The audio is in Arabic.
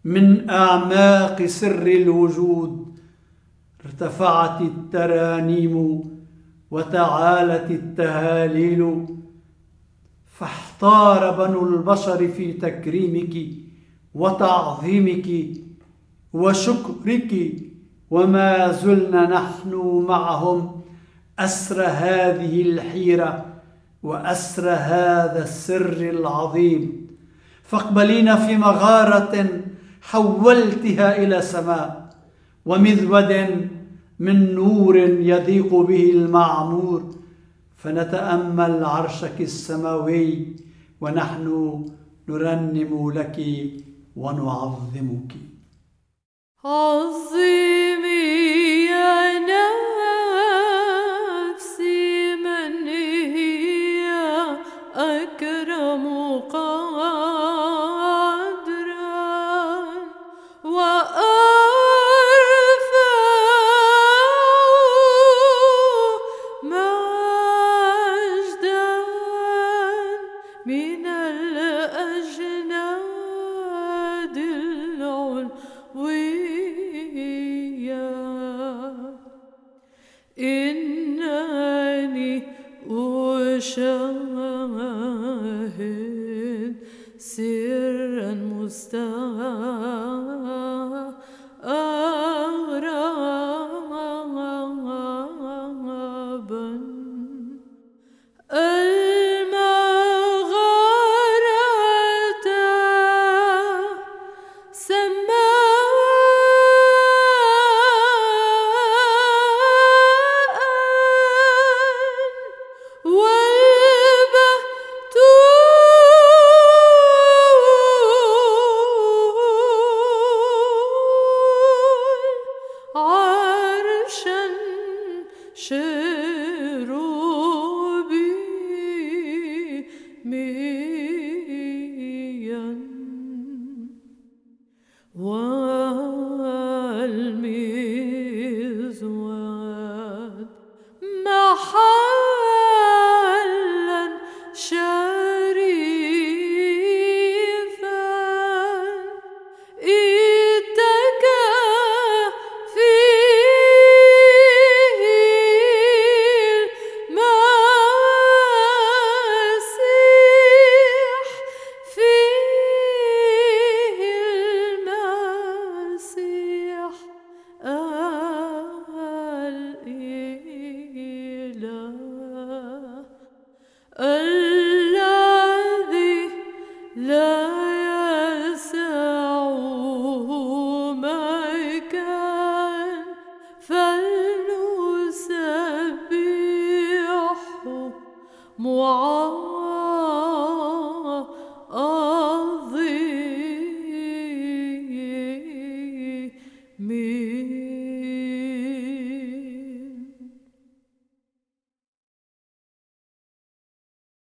من أعماق سر الوجود ارتفعت الترانيم وتعالت التهاليل، فاحتار بنو البشر في تكريمك وتعظيمك وشكرك، وما زلنا نحن معهم أسر هذه الحيرة وأسر هذا السر العظيم. فاقبلينا في مغارة حولتها إلى سماء، ومذود من نور يضيق به المعمور، فنتأمل عرشك السماوي ونحن نرنم لك ونعظمك. عظمي يا نفسي من هي أكرم قدرا وأرفع مجدا من الأجناد العلوية. إنني أشاهد سرا مستغربا، المغارة سماء والبتول عرشا شروبيميا، والمزود محلا شريفا اتكى فيه المسيح، فيه المسيح الإله الذي لا يسعه مكان، فلنسبحه معاصرين.